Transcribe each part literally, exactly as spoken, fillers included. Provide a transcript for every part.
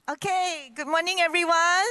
Okay, good morning, everyone.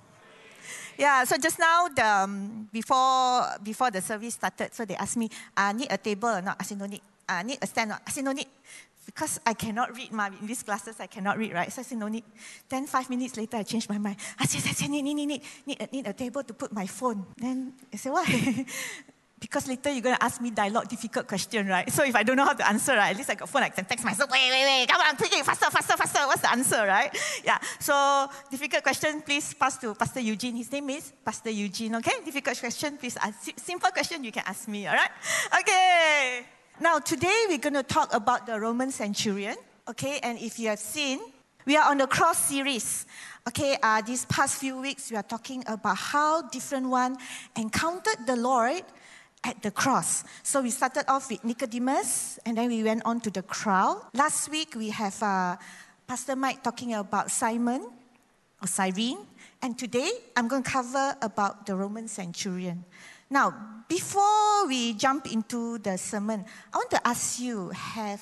Yeah, so just now, the, um, before before the service started, so they asked me, I uh, need a table or not? I said, no need. I uh, need a stand or not? I said, no need. Because I cannot read, ma. In these classes, I cannot read, right? So I said, no need. Then five minutes later, I changed my mind. I said, I said, need, need, need, need, need, a, need a table to put my phone. Then I said, why? Because later you're going to ask me dialogue, difficult question, right? So if I don't know how to answer, right, at least I got phone, I can text myself, wait, wait, wait, come on, quickly, faster, faster, faster. What's the answer, right? Yeah, so difficult question, please pass to Pastor Eugene. His name is Pastor Eugene, okay? Difficult question, please ask. Simple question, you can ask me, all right? Okay. Now, today we're going to talk about the Roman centurion, okay? And if you have seen, we are on the cross series. Okay, uh, these past few weeks, we are talking about how different one encountered the Lord at the cross. So we started off with Nicodemus, and then we went on to the crowd. Last week, we have uh, Pastor Mike talking about Simon, or Cyrene. And today, I'm going to cover about the Roman centurion. Now, before we jump into the sermon, I want to ask you, have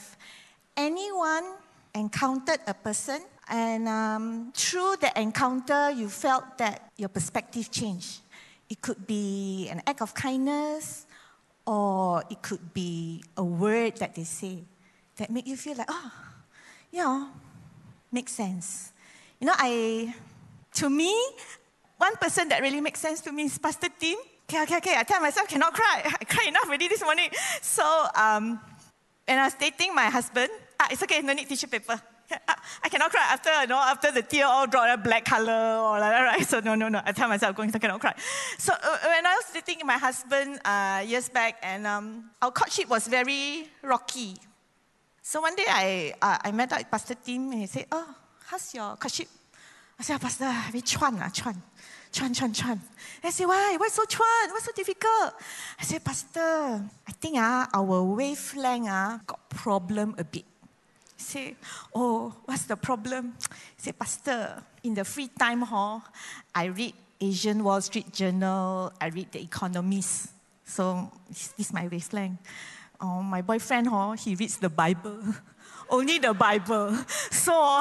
anyone encountered a person, and um, through the encounter, you felt that your perspective changed? It could be an act of kindness, or it could be a word that they say that make you feel like, oh, you know, makes sense. You know, I, to me, one person that really makes sense to me is Pastor Tim. Okay, okay, okay, I tell myself, cannot cry. I cried enough already this morning. So, um, when I was dating my husband, ah, it's okay, no need tissue paper. I cannot cry after, you know, after the tear all drawn a black color or like that, right? So no, no, no. I tell myself, going, I cannot cry. So uh, when I was dating my husband uh, years back, and um, our courtship was very rocky. So one day I uh, I met up with Pastor Tim, and he said, "Oh, how's your courtship?" I said, "Pastor, very chuan ah, chuan, chuan, chuan, chuan." I said, "Why? Why so chuan? What's so difficult?" I said, "Pastor, I think ah our wavelength ah got problem a bit." Say, oh, what's the problem? Say, Pastor, in the free time, huh, I read Asian Wall Street Journal, I read The Economist. So this is my wavelength. Oh, my boyfriend, huh, he reads the Bible. Only the Bible. So,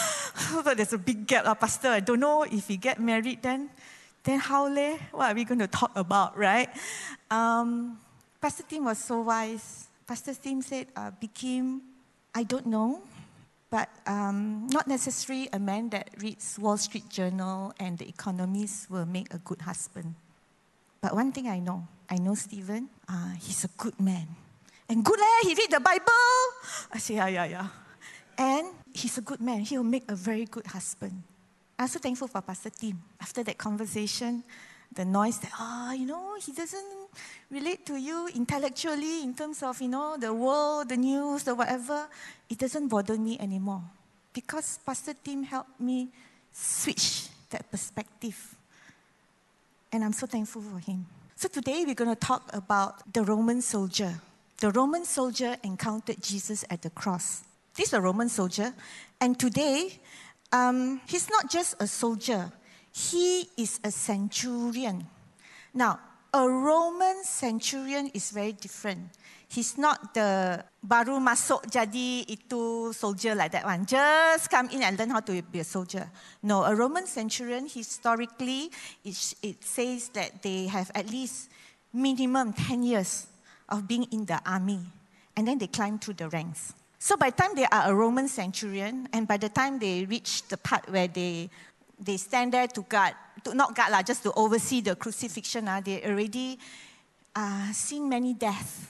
so there's a big gap, uh, Pastor. I don't know if we get married then. Then how, leh? What are we going to talk about, right? Um, Pastor Tim was so wise. Pastor Tim said, uh, became... I don't know, but um, not necessarily a man that reads Wall Street Journal and The Economist will make a good husband. But one thing I know, I know Stephen, uh, he's a good man. And good eh, he read the Bible. I say, yeah, yeah, yeah. And he's a good man, he will make a very good husband. I'm so thankful for Pastor Tim. After that conversation, the noise that, ah, oh, you know, he doesn't relate to you intellectually in terms of, you know, the world, the news, the whatever, it doesn't bother me anymore. Because Pastor Tim helped me switch that perspective. And I'm so thankful for him. So today we're going to talk about the Roman soldier. The Roman soldier encountered Jesus at the cross. This is a Roman soldier. And today, um, he's not just a soldier. He is a centurion. Now, a Roman centurion is very different. He's not the baru masuk jadi itu soldier like that one. Just come in and learn how to be a soldier. No, a Roman centurion, historically, it, it says that they have at least minimum ten years of being in the army. And then they climb through the ranks. So by the time they are a Roman centurion, and by the time they reach the part where they They stand there to guard, to not guard, lah, just to oversee the crucifixion. Uh, they already uh, seen many deaths.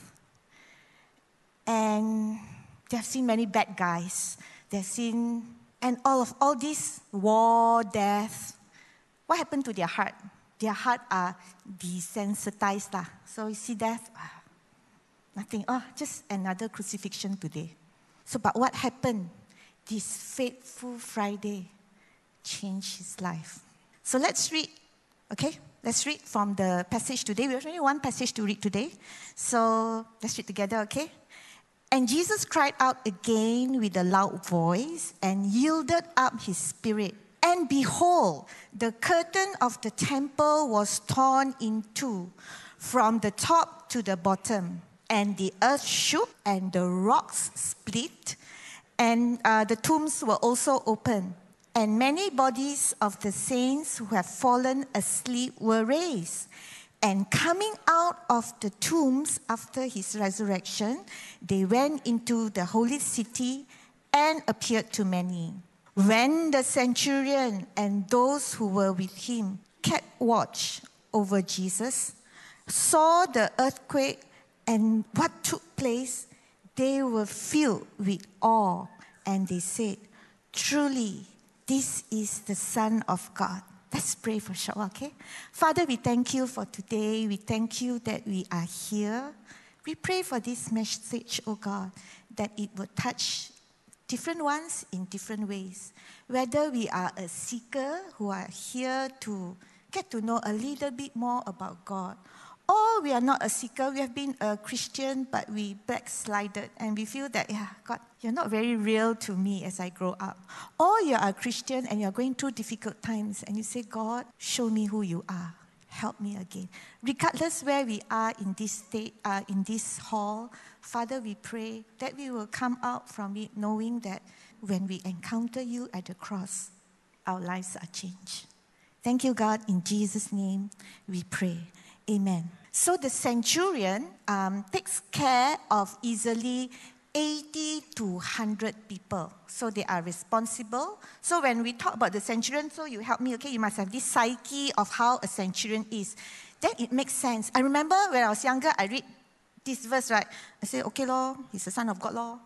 And they have seen many bad guys. They have seen, and all of all this war, death. What happened to their heart? Their heart are desensitized. Lah. So you see death, ah, nothing. Oh, just another crucifixion today. So, but what happened this fateful Friday? Change his life. So let's read, okay? Let's read from the passage today. We have only one passage to read today. So let's read together, okay? And Jesus cried out again with a loud voice and yielded up his spirit. And behold, the curtain of the temple was torn in two from the top to the bottom. And the earth shook and the rocks split and uh, the tombs were also opened. And many bodies of the saints who have fallen asleep were raised. And coming out of the tombs after his resurrection, they went into the holy city and appeared to many. When the centurion and those who were with him kept watch over Jesus, saw the earthquake and what took place, they were filled with awe, and they said, "Truly, this is the Son of God." Let's pray for a short while, okay? Father, we thank you for today. We thank you that we are here. We pray for this message, oh God, that it will touch different ones in different ways. Whether we are a seeker who are here to get to know a little bit more about God, or we are not a seeker, we have been a Christian, but we backslided, and we feel that, yeah, God, you're not very real to me as I grow up. Or you're a Christian and you're going through difficult times, and you say, God, show me who you are. Help me again. Regardless where we are in this state, uh, in this hall, Father, we pray that we will come out from it knowing that when we encounter you at the cross, our lives are changed. Thank you, God. In Jesus' name, we pray. Amen. So the centurion um, takes care of easily eighty to one hundred people. So they are responsible. So when we talk about the centurion, so you help me, okay, you must have this psyche of how a centurion is. Then it makes sense. I remember when I was younger, I read this verse, right? I say, okay, Lord, he's the Son of God, Lord.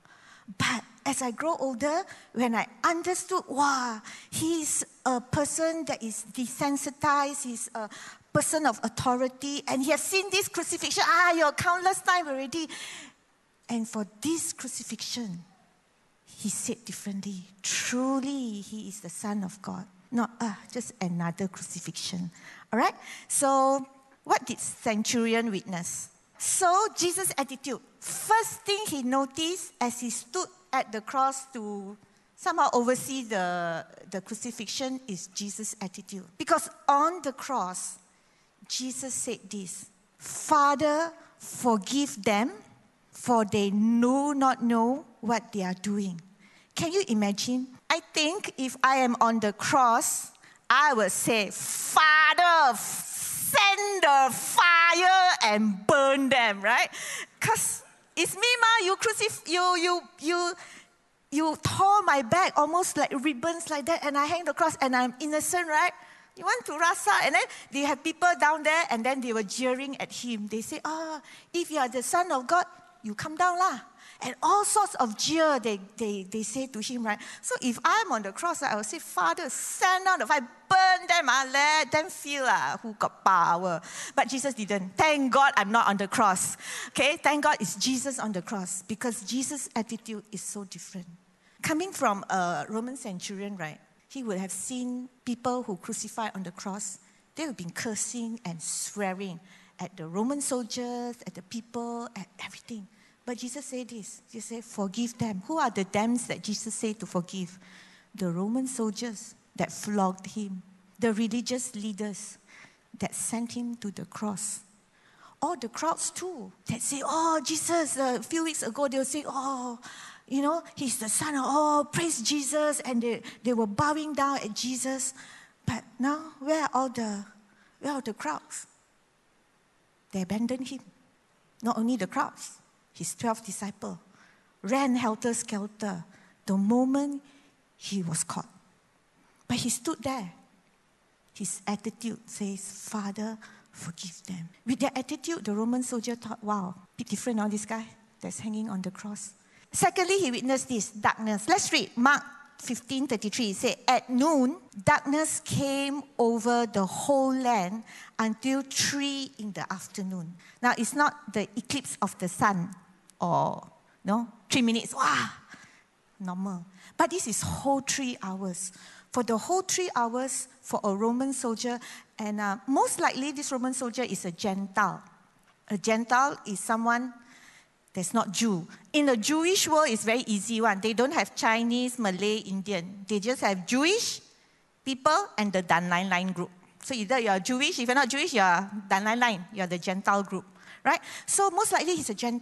But as I grow older, when I understood, wow, he's a person that is desensitized, he's a person of authority, and he has seen this crucifixion, ah, your countless time already. And for this crucifixion, he said differently, truly he is the Son of God, not uh, just another crucifixion. All right? So what did centurion witness? So Jesus' attitude, first thing he noticed as he stood at the cross to somehow oversee the, the crucifixion is Jesus' attitude. Because on the cross, Jesus said this, "Father, forgive them, for they do not know what they are doing." Can you imagine? I think if I am on the cross, I would say, "Father, send the fire and burn them," right? Because it's me, ma. You crucif- you, you, you, you tore my back almost like ribbons like that, and I hang the cross, and I'm innocent, right? You want to rasa, and then they have people down there, and then they were jeering at him. They say, "Ah, oh, if you are the Son of God, you come down lah." And all sorts of jeer they, they, they say to him, right? So if I'm on the cross, I will say, "Father, send down the fire, burn them, ah, let them feel ah, who got power." But Jesus didn't. Thank God I'm not on the cross. Okay, thank God it's Jesus on the cross, because Jesus' attitude is so different. Coming from a Roman centurion, right? He would have seen people who crucified on the cross. They would have been cursing and swearing at the Roman soldiers, at the people, at everything. But Jesus said this. He said, "Forgive them." Who are the thems that Jesus said to forgive? The Roman soldiers that flogged him. The religious leaders that sent him to the cross. Or the crowds too, that say, "Oh, Jesus," a few weeks ago, they will say, "Oh, you know, he's the Son of, oh, praise Jesus." And they, they were bowing down at Jesus. But now, where are all the, where are the crowds? They abandoned him. Not only the crowds, his twelve disciples ran helter-skelter the moment he was caught. But he stood there. His attitude says, "Father, forgive them." With their attitude, the Roman soldier thought, wow, bit different now, this guy that's hanging on the cross. Secondly, he witnessed this, darkness. Let's read Mark fifteen thirty-three. It says, "At noon, darkness came over the whole land until three in the afternoon." Now, it's not the eclipse of the sun or, no, three minutes, wow, normal. But this is whole three hours. For the whole three hours for a Roman soldier, and uh, most likely this Roman soldier is a Gentile. A Gentile is someone that's not Jew. In the Jewish world, it's very easy one. They don't have Chinese, Malay, Indian. They just have Jewish people and the Dan Lai Line group. So either you're Jewish, if you're not Jewish, you're Dan Lai Line, you're the Gentile group, right? So most likely he's a Gentile.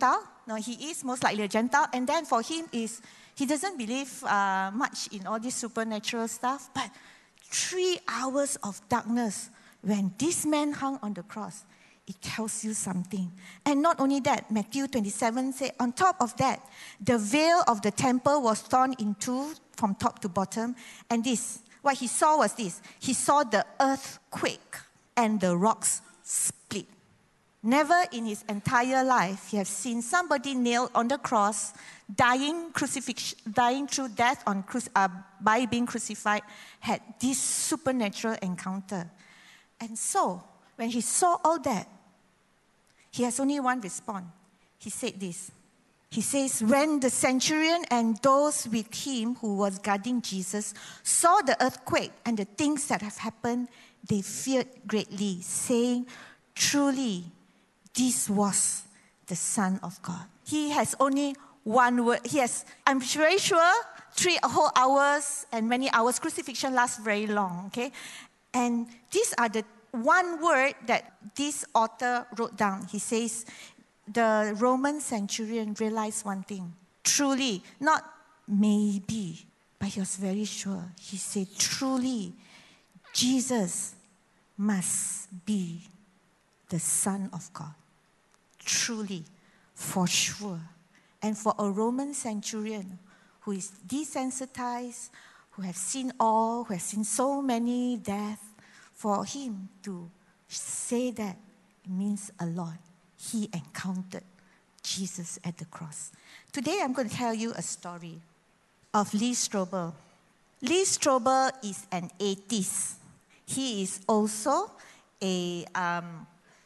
No, he is most likely a Gentile. And then for him is, he doesn't believe uh, much in all this supernatural stuff. But three hours of darkness, when this man hung on the cross, it tells you something. And not only that, Matthew twenty-seven said, on top of that, the veil of the temple was torn in two from top to bottom. And this, what he saw was this. He saw the earth quake and the rocks split. Never in his entire life he has seen somebody nailed on the cross, dying crucifixion, dying through death on cru- uh, by being crucified, had this supernatural encounter. And so, when he saw all that, he has only one response. He said this. He says, when the centurion and those with him who was guarding Jesus saw the earthquake and the things that have happened, they feared greatly, saying, truly, this was the Son of God. He has only one word. He has, I'm very sure, three whole hours and many hours. Crucifixion lasts very long, okay? And these are the one word that this author wrote down. He says, the Roman centurion realized one thing. Truly, not maybe, but he was very sure. He said, truly, Jesus must be the Son of God. Truly, for sure. And for a Roman centurion who is desensitized, who has seen all, who has seen so many deaths, for him to say that means a lot. He encountered Jesus at the cross. Today I'm going to tell you a story of Lee Strobel. Lee Strobel is an atheist. He is also a, um,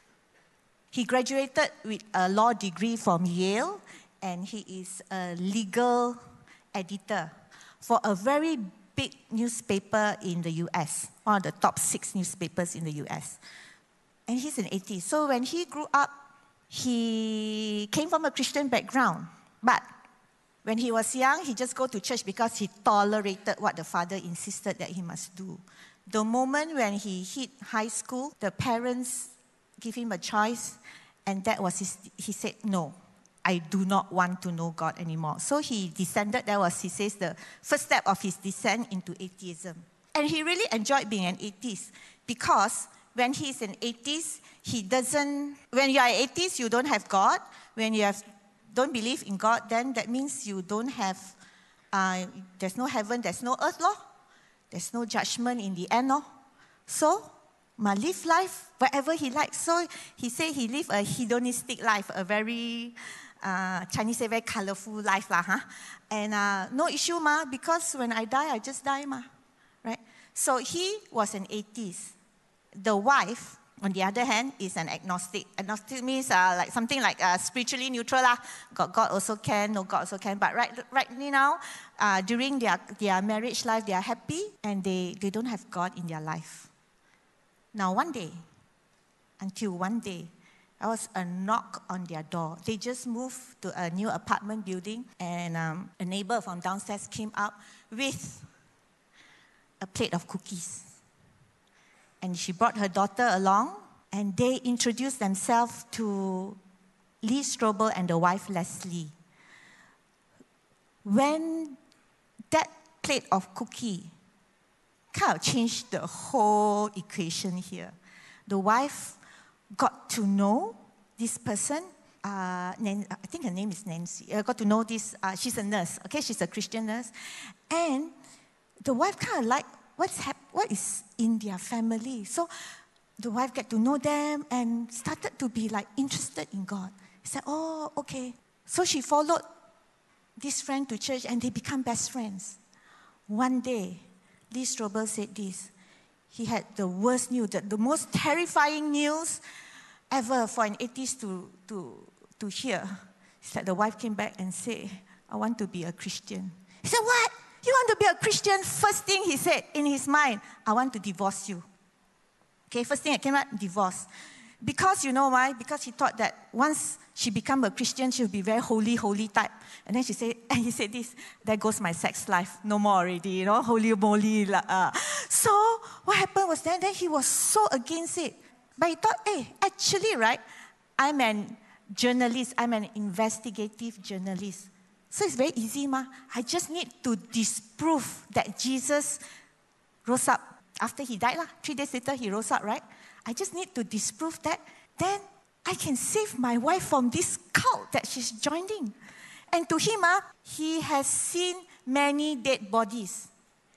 he graduated with a law degree from Yale, and he is a legal editor for a very big newspaper in the U S, one of the top six newspapers in the U S. And he's an atheist. So when he grew up, he came from a Christian background. But when he was young, he just go to church because he tolerated what the father insisted that he must do. The moment when he hit high school, the parents give him a choice, and that was his, he said, no, I do not want to know God anymore. So he descended, that was, he says, the first step of his descent into atheism. And he really enjoyed being an atheist because when he's an atheist, he doesn't, when you are an atheist, you don't have God. When you have, don't believe in God, then that means you don't have, uh, there's no heaven, there's no earth, law. There's no judgment in the end, law. So, ma live life wherever he likes. So he said he lived a hedonistic life, a very, uh, Chinese say very colorful life, lah, huh? And uh, no issue, ma, because when I die, I just die, ma, right? So he was an atheist. The wife, on the other hand, is an agnostic. Agnostic means uh, like something like uh, spiritually neutral, lah. God, God also can, no God also can. But right, right now, uh, during their, their marriage life, they are happy and they, they don't have God in their life. Now, one day, until one day, there was a knock on their door. They just moved to a new apartment building, and um, a neighbor from downstairs came up with a plate of cookies. And she brought her daughter along, and they introduced themselves to Lee Strobel and the wife, Leslie. When that plate of cookie kind of changed the whole equation here. The wife got to know this person. Uh, Nan- I think her name is Nancy. Uh, got to know this. Uh, she's a nurse. Okay, she's a Christian nurse, and the wife kind of like what's hap- what is in their family. So the wife got to know them and started to be like interested in God. She said, "Oh, okay." So she followed this friend to church, and they become best friends. One day, Lee Strobel said this. He had the worst news, the, the most terrifying news ever for an atheist to, to, to hear. He said the wife came back and said, "I want to be a Christian." He said, "What? You want to be a Christian?" First thing he said in his mind, "I want to divorce you." Okay, first thing that came out, divorce. Because you know why? Because he thought that once she become a Christian, she'll be very holy, holy type. And then she said, and he said this, "There goes my sex life. No more already, you know, holy moly." Uh. So what happened was then, then he was so against it. But he thought, hey, actually, right, I'm an journalist. I'm an investigative journalist. So it's very easy, ma. I just need to disprove that Jesus rose up after he died. Lah. Three days later, he rose up, right? I just need to disprove that. Then I can save my wife from this cult that she's joining. And to him, ah, he has seen many dead bodies.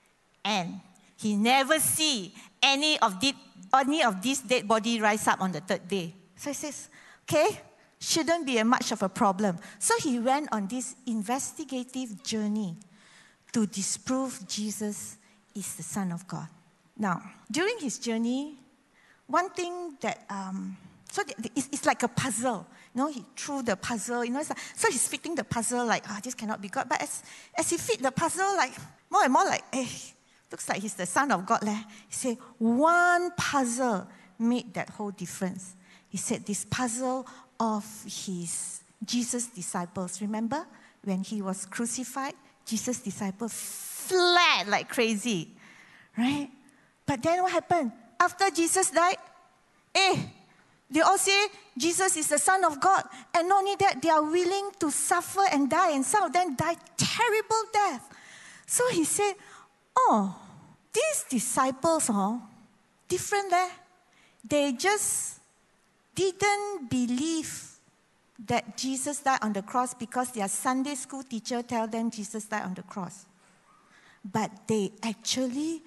And he never see any of, the, any of these dead bodies rise up on the third day. So he says, okay, shouldn't be a much of a problem. So he went on this investigative journey to disprove Jesus is the Son of God. Now, during his journey, one thing that, um, so it's, it's like a puzzle. You know, he threw the puzzle, you know, like, so he's fitting the puzzle like, ah, oh, this cannot be God. But as, as he fit the puzzle, like, more and more like, eh, looks like he's the Son of God. Leh. He said, one puzzle made that whole difference. He said, this puzzle of his Jesus' disciples. Remember, when he was crucified, Jesus' disciples fled like crazy, right? But then what happened? After Jesus died, eh, they all say Jesus is the Son of God. And not only that, they are willing to suffer and die. And some of them died terrible death. So he said, oh, these disciples, oh, different there. They just didn't believe that Jesus died on the cross because their Sunday school teacher tell them Jesus died on the cross. But they actually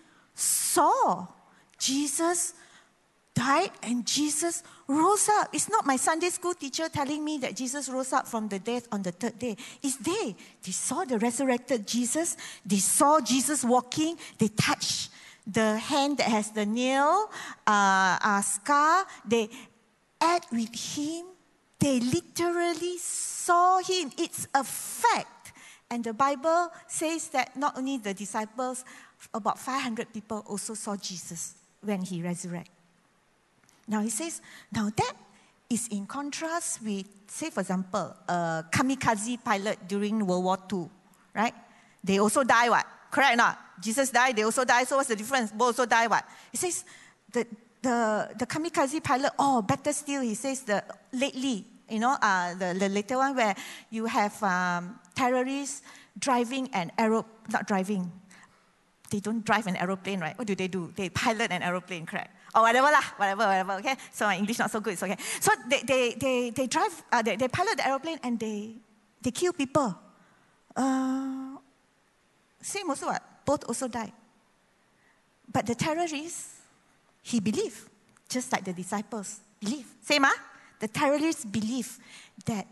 saw Jesus died and Jesus rose up. It's not my Sunday school teacher telling me that Jesus rose up from the dead on the third day. It's they. They saw the resurrected Jesus. They saw Jesus walking. They touched the hand that has the nail uh, uh, scar. They ate with him. They literally saw him. It's a fact. And the Bible says that not only the disciples, about five hundred people also saw Jesus when he resurrected. Now he says, now that is in contrast with, say for example, a kamikaze pilot during World War Two, right? They also die, what? Correct or not? Jesus died, they also die, so what's the difference? Both also die, what? He says, the, the, the kamikaze pilot, oh, better still, he says, the lately, you know, uh, the, the later one where you have um, terrorists driving an aero, not driving, they don't drive an aeroplane, right? What do they do? They pilot an aeroplane, correct? Or whatever lah, whatever, whatever, okay? So my English not so good, it's okay. So they, they, they, they drive, uh, they, they pilot the aeroplane and they, they kill people. Uh, same also what? Both also died. But the terrorists, he believed, just like the disciples believe. Same ah? The terrorists believe that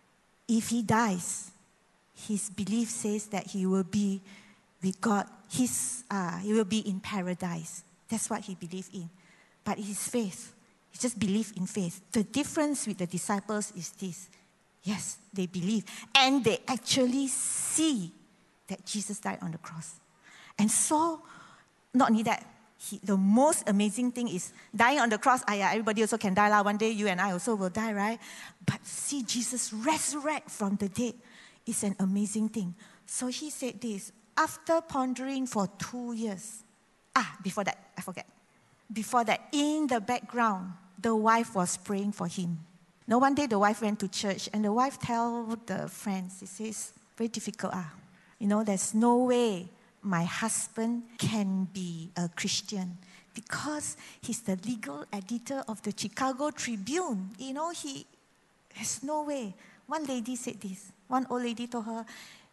if he dies, his belief says that he will be with God. His, uh, he will be in paradise. That's what he believed in. But his faith, he just believed in faith. The difference with the disciples is this. Yes, they believe. And they actually see that Jesus died on the cross. And so, not only that, he, the most amazing thing is dying on the cross. Ah, yeah, everybody also can die. La. One day you and I also will die, right? But see Jesus resurrect from the dead is an amazing thing. So he said this, after pondering for two years, ah, before that, I forget. Before that, in the background, the wife was praying for him. Now, one day the wife went to church and the wife told the friends, she says, very difficult, ah. You know, there's no way my husband can be a Christian because he's the legal editor of the Chicago Tribune. You know, he has no way. One lady said this. One old lady told her,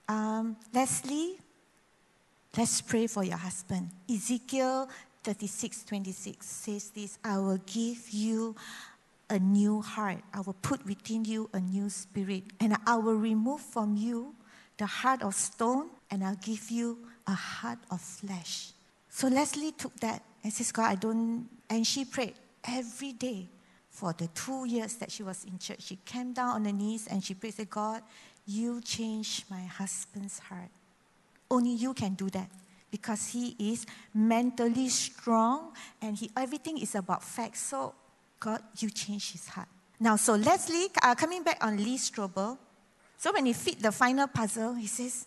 um, Leslie, let's pray for your husband. Ezekiel thirty-six twenty-six says this, I will give you a new heart. I will put within you a new spirit. And I will remove from you the heart of stone, and I'll give you a heart of flesh. So Leslie took that and says, God, I don't, and she prayed every day for the two years that she was in church. She came down on her knees and she prayed, said, God, you change my husband's heart. Only you can do that because he is mentally strong and he everything is about facts. So, God, you change his heart. Now, so Leslie, uh, coming back on Lee Strobel, so when he fit the final puzzle, he says,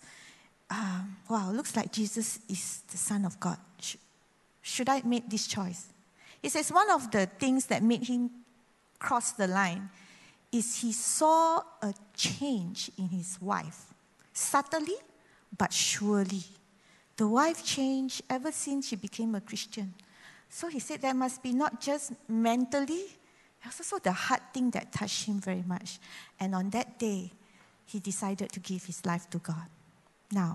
um, wow, looks like Jesus is the Son of God. Should, should I make this choice? He says one of the things that made him cross the line is he saw a change in his wife. Subtly, but surely. The wife changed ever since she became a Christian. So he said there must be not just mentally, there's also the heart thing that touched him very much. And on that day, he decided to give his life to God. Now,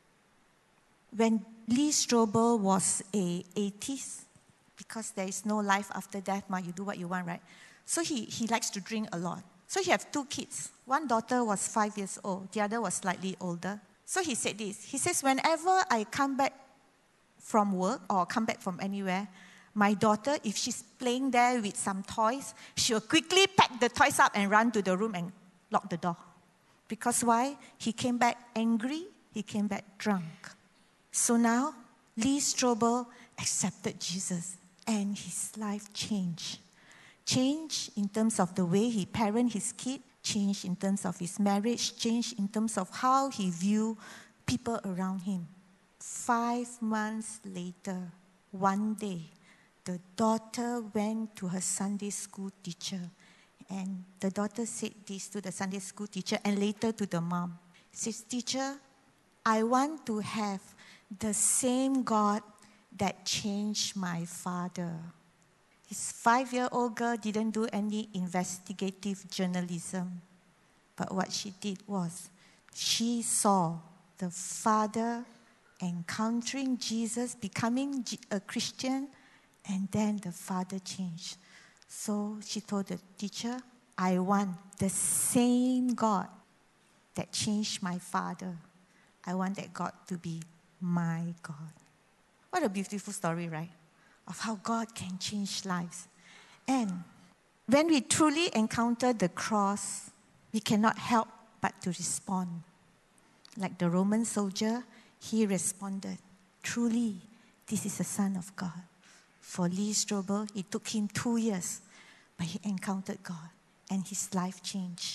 when Lee Strobel was a atheist, because there is no life after death, ma, you do what you want, right? So he, he likes to drink a lot. So he have two kids. One daughter was five years old. The other was slightly older. So he said this. He says, whenever I come back from work or come back from anywhere, my daughter, if she's playing there with some toys, she'll quickly pack the toys up and run to the room and lock the door. Because why? He came back angry. He came back drunk. So now, Lee Strobel accepted Jesus and his life changed. Change in terms of the way he parented his kid, change in terms of his marriage, change in terms of how he viewed people around him. Five months later, one day, the daughter went to her Sunday school teacher, and the daughter said this to the Sunday school teacher and later to the mom. She says, teacher, I want to have the same God that changed my father. This five-year-old girl didn't do any investigative journalism. But what she did was, she saw the father encountering Jesus, becoming a Christian, and then the father changed. So she told the teacher, I want the same God that changed my father. I want that God to be my God. What a beautiful story, right? Of how God can change lives. And when we truly encounter the cross, we cannot help but to respond. Like the Roman soldier, he responded, truly, this is the Son of God. For Lee Strobel, it took him two years, but he encountered God and his life changed.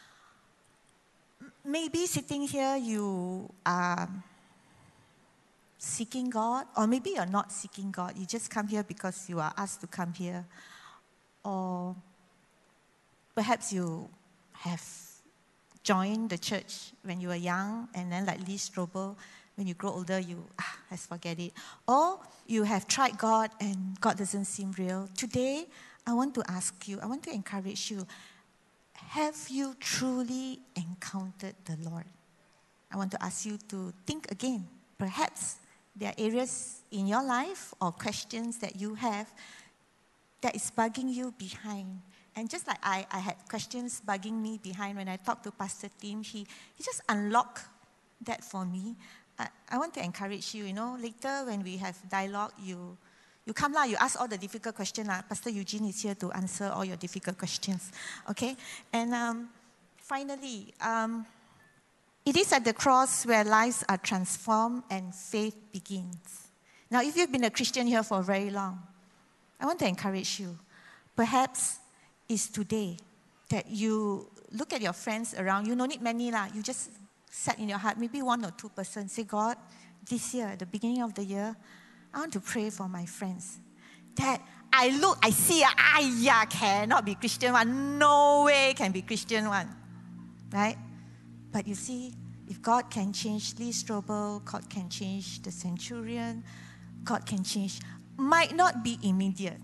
Maybe sitting here, you are seeking God, or maybe you're not seeking God. You just come here because you are asked to come here. Or perhaps you have joined the church when you were young, and then like Lee Strobel, when you grow older, you, ah, let's forget it. Or you have tried God and God doesn't seem real. Today, I want to ask you, I want to encourage you, have you truly encountered the Lord? I want to ask you to think again. Perhaps there are areas in your life or questions that you have that is bugging you behind. And just like I, I had questions bugging me behind when I talked to Pastor Tim, he, he just unlocked that for me. I, I want to encourage you, you know, later when we have dialogue, you you come lah, you ask all the difficult questions. lah. Pastor Eugene is here to answer all your difficult questions. Okay? And um, finally, um, it is at the cross where lives are transformed and faith begins. Now, if you've been a Christian here for very long, I want to encourage you. Perhaps it's today that you look at your friends around you. No need many lah. You just set in your heart, maybe one or two persons. Say, God, this year, at the beginning of the year, I want to pray for my friends. That I look, I see, ah, yeah, cannot be Christian one. No way can be Christian one. Right? But you see, if God can change Lee Strobel, God can change the centurion, God can change. Might not be immediate.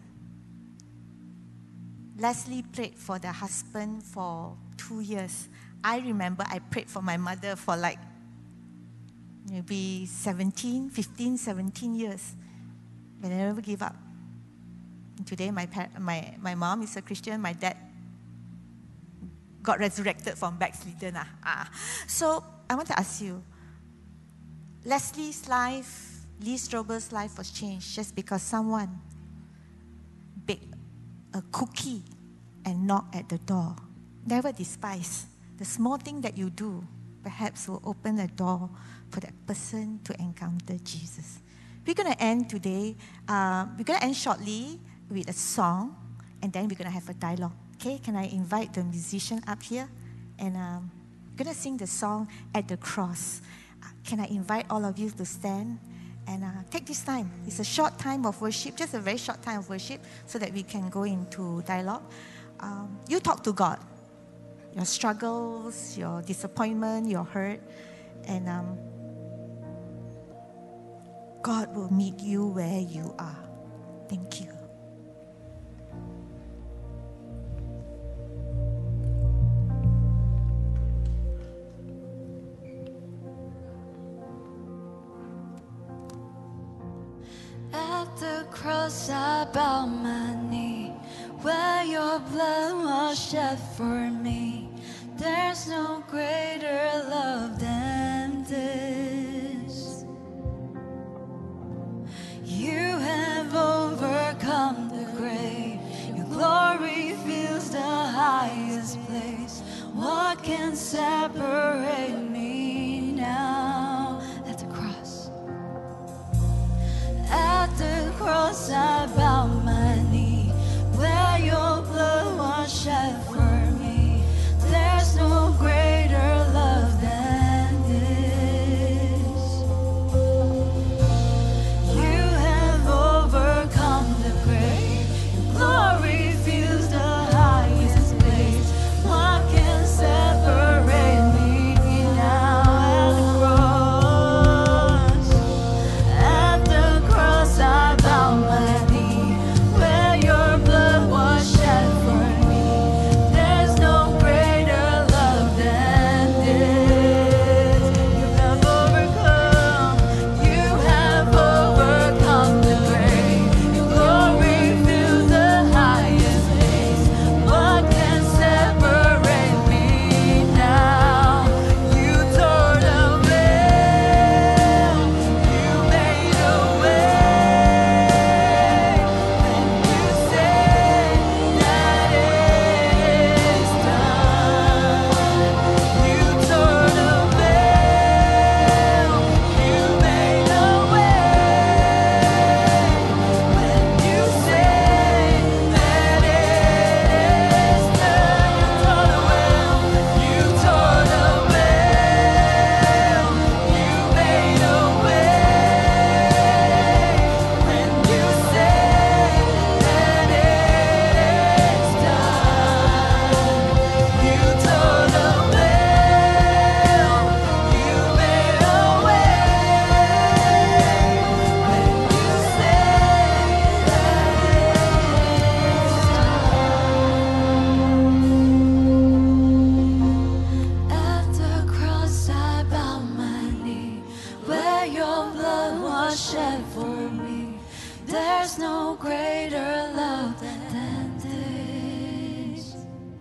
Leslie prayed for the husband for two years. I remember I prayed for my mother for like maybe seventeen, fifteen, seventeen years. But I never give up. And today my, par- my, my mom is a Christian, my dad got resurrected from backslidden. Ah. Ah. So I want to ask you, Leslie's life, Lee Strobel's life was changed just because someone baked a cookie and knocked at the door. Never despise. The small thing that you do perhaps will open a door for that person to encounter Jesus. We're going to end today, uh, we're going to end shortly with a song, and then we're going to have a dialogue. Okay, can I invite the musician up here? And um, we're going to sing the song At the Cross. Uh, can I invite all of you to stand and uh, take this time? It's a short time of worship, just a very short time of worship, so that we can go into dialogue. Um, you talk to God. your struggles, your disappointment, your hurt. And um, God will meet you where you are. Thank you. At the cross I bow my knee, where your blood was shed for me. There's no greater love than this. You have overcome the grave. Your glory fills the highest place. What can separate me now? At the cross. At the cross I bow my knee, where your blood was shed for me. There's no greater love than this. You have overcome the grave. Your glory fills the highest place. What can separate me now? At the cross, at the cross I bow my knee, where your blood was shed for me. There's no greater love than this. You have overcome, you have overcome the grave. Your glory fills the highest place. What can separate me now? You tore the veil, you made a way. When you say that it is done, you tore the veil, you made a way. When you say that it is done, you tore the veil, you made a way. When you say that it is done, you tore the veil, you made a way. When you say at the cross I bow my knee, where your blood was shed for me. There's no greater love than this.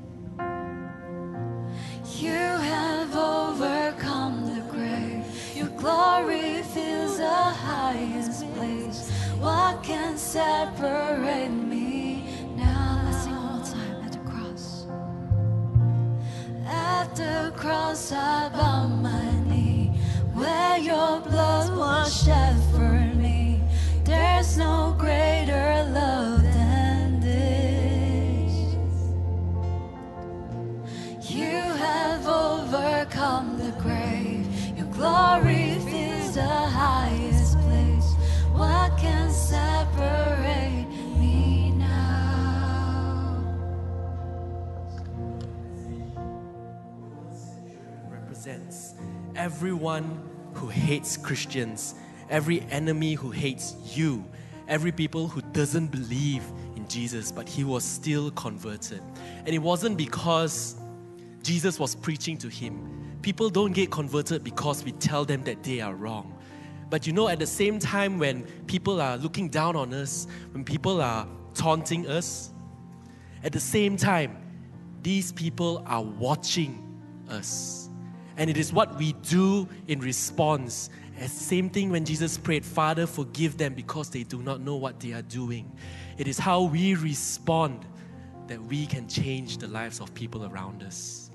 You have overcome the grave. Your glory fills the highest place. What can separate me now? Let's sing one more time. At the cross. At the cross I bow my knee, where your blood was shed for me. There's no greater love than this. You have overcome the grave. Your glory fills the highest place. What can separate me now? Represents everyone who hates Christians, every enemy who hates you, every people who doesn't believe in Jesus, but he was still converted. And it wasn't because Jesus was preaching to him. People don't get converted because we tell them that they are wrong. But you know, at the same time, when people are looking down on us, when people are taunting us, at the same time, these people are watching us. And it is what we do in response. As same thing when Jesus prayed, Father, forgive them because they do not know what they are doing. It is how we respond that we can change the lives of people around us.